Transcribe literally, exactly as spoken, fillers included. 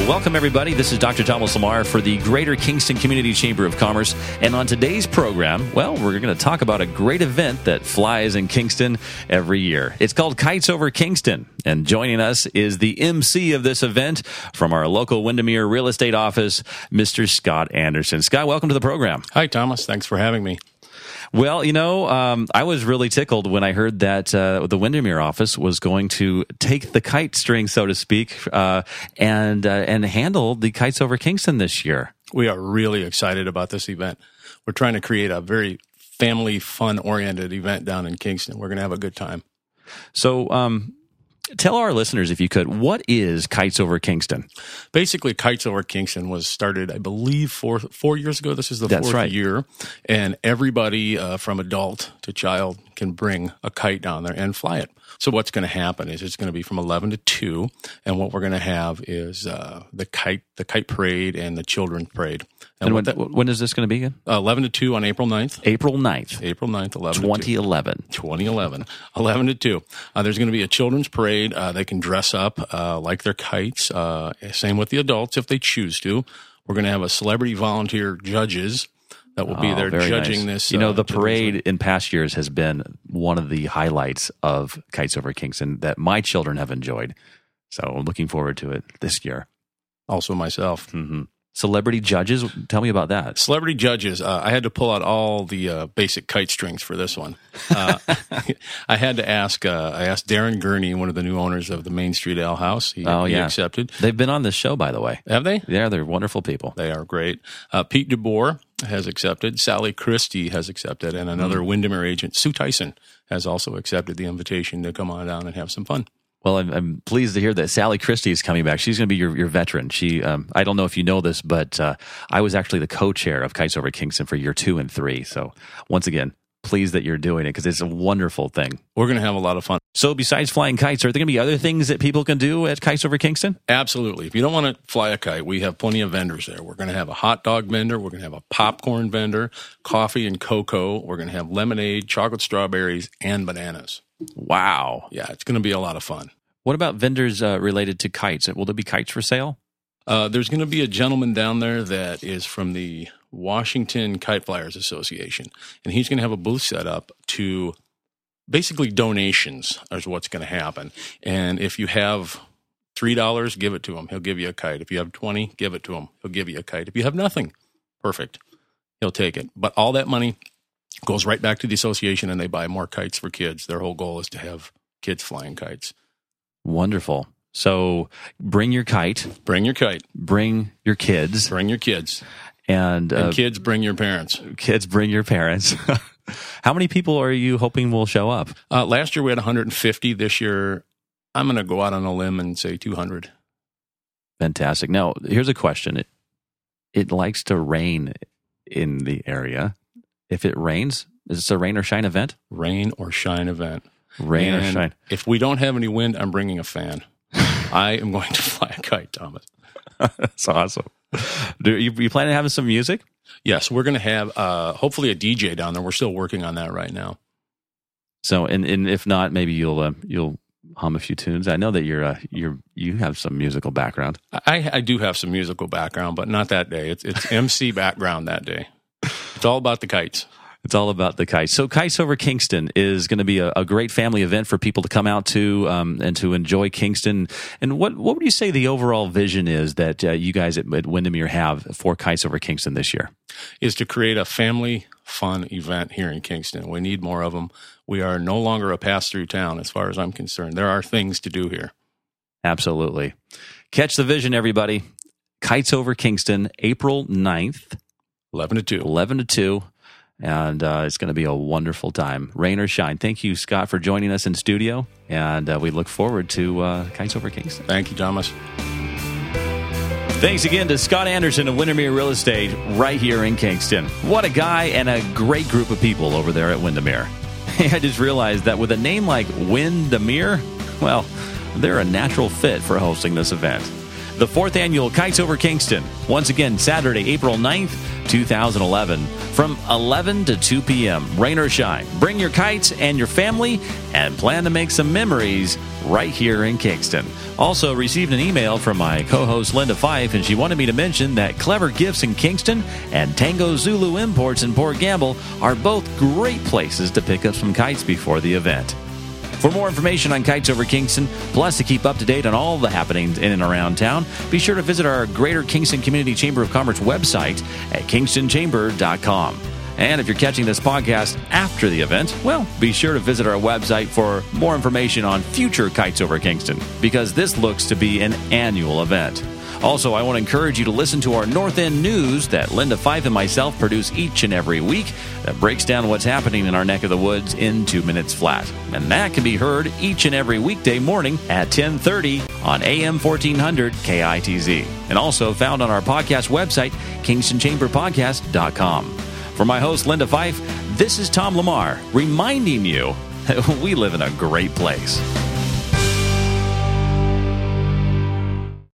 Welcome, everybody. This is Doctor Thomas Lamar for the Greater Kingston Community Chamber of Commerce. And on today's program, well, we're going to talk about a great event that flies in Kingston every year. It's called Kites Over Kingston. And joining us is the M C of this event from our local Windermere real estate office, Mister Scott Anderson. Scott, welcome to the program. Hi, Thomas. Thanks for having me. Well, you know, um, I was really tickled when I heard that uh, the Windermere office was going to take the kite string, so to speak, uh, and uh, and handle the Kites Over Kingston this year. We are really excited about this event. We're trying to create a very family, fun-oriented event down in Kingston. We're going to have a good time. So, um, tell our listeners, if you could, what is Kites Over Kingston? Basically, Kites Over Kingston was started, I believe, four four years ago. This is the That's fourth right. year, and everybody uh, from adult to child can bring a kite down there and fly it. So what's going to happen is it's going to be from eleven to two, and what we're going to have is uh, the kite the kite parade and the children's parade. And, and when, that, when is this going to be again? Uh, eleven to two on April ninth. April ninth. April ninth, eleven twenty eleven. to two. twenty eleven. eleven to two. Uh, there's going to be a children's parade. Uh, they can dress up uh, like their kites. Uh, same with the adults if they choose to. We're going to have a celebrity volunteer judges that will be Oh, there very judging nice. this. You know, uh, the children's parade event. in past years has been one of the highlights of Kites Over Kingston that my children have enjoyed. So I'm looking forward to it this year. Also myself. Mm-hmm. Celebrity judges, tell me about that. Celebrity judges. Uh, I had to pull out all the uh, basic kite strings for this one. Uh, I had to ask. Uh, I asked Darren Gurney, one of the new owners of the Main Street Ale House. He, Oh, he yeah. accepted. They've been on this show, by the way. Have they? Yeah, they're wonderful people. They are great. Uh, Pete DeBoer has accepted. Sally Christie has accepted. And another Mm. Windermere agent, Sue Tyson, has also accepted the invitation to come on down and have some fun. Well, I'm, I'm pleased to hear that Sally Christie is coming back. She's going to be your, your veteran. She, um, I don't know if you know this, but uh, I was actually the co-chair of Kites Over Kingston for year two and three. So once again, pleased that you're doing it because it's a wonderful thing. We're going to have a lot of fun. So besides flying kites, are there going to be other things that people can do at Kites Over Kingston? Absolutely. If you don't want to fly a kite, we have plenty of vendors there. We're going to have a hot dog vendor. We're going to have a popcorn vendor, coffee and cocoa. We're going to have lemonade, chocolate strawberries, and bananas. Wow. Yeah, it's going to be a lot of fun. What about vendors uh, related to kites? Will there be kites for sale? Uh, there's going to be a gentleman down there that is from the Washington Kite Flyers Association, and he's going to have a booth set up to basically donations is what's going to happen. And if you have three dollars, give it to him. He'll give you a kite. If you have twenty, give it to him. He'll give you a kite. If you have nothing, perfect. He'll take it. But all that money goes right back to the association, and they buy more kites for kids. Their whole goal is to have kids flying kites. Wonderful. So bring your kite. Bring your kite. Bring your kids. Bring your kids. And, uh, and kids, bring your parents. Kids, bring your parents. How many people are you hoping will show up? Uh, last year we had one hundred fifty. This year, I'm going to go out on a limb and say two hundred. Fantastic. Now, here's a question. It, it likes to rain in the area. If it rains, is this a rain or shine event? Rain or shine event. Rain and or shine. If we don't have any wind, I'm bringing a fan. I am going to fly a kite, Thomas. That's awesome. Do you, you plan on having some music? Yes, we're going to have uh, hopefully a D J down there. We're still working on that right now. So, and, and if not, maybe you'll uh, you'll hum a few tunes. I know that you're uh, you're you have some musical background. I, I do have some musical background, but not that day. It's it's M C background that day. It's all about the kites. It's all about the kites. So Kites Over Kingston is going to be a, a great family event for people to come out to um, and to enjoy Kingston. And what what would you say the overall vision is that uh, you guys at, at Windermere have for Kites Over Kingston this year? Is to create a family fun event here in Kingston. We need more of them. We are no longer a pass-through town as far as I'm concerned. There are things to do here. Absolutely. Catch the vision, everybody. Kites Over Kingston, April ninth. eleven to two. eleven to two. And uh, it's going to be a wonderful time. Rain or shine. Thank you, Scott, for joining us in studio. And uh, we look forward to uh, Kites Over Kingston. Thank you, Thomas. Thanks again to Scott Anderson of Windermere Real Estate right here in Kingston. What a guy and a great group of people over there at Windermere. I just realized that with a name like Windermere, well, they're a natural fit for hosting this event. The fourth annual Kites Over Kingston, once again, Saturday, April ninth, two thousand eleven, from eleven to two p.m., rain or shine. Bring your kites and your family and plan to make some memories right here in Kingston. Also received an email from my co-host Linda Fife, and she wanted me to mention that Clever Gifts in Kingston and Tango Zulu Imports in Port Gamble are both great places to pick up some kites before the event. For more information on Kites Over Kingston, plus to keep up to date on all the happenings in and around town, be sure to visit our Greater Kingston Community Chamber of Commerce website at kingston chamber dot com. And if you're catching this podcast after the event, well, be sure to visit our website for more information on future Kites Over Kingston, because this looks to be an annual event. Also, I want to encourage you to listen to our North End News that Linda Fife and myself produce each and every week that breaks down what's happening in our neck of the woods in two minutes flat. And that can be heard each and every weekday morning at ten thirty on A M fourteen hundred K I T Z. And also found on our podcast website, kingston chamber podcast dot com. For my host, Linda Fife, this is Tom Lamar, reminding you that we live in a great place.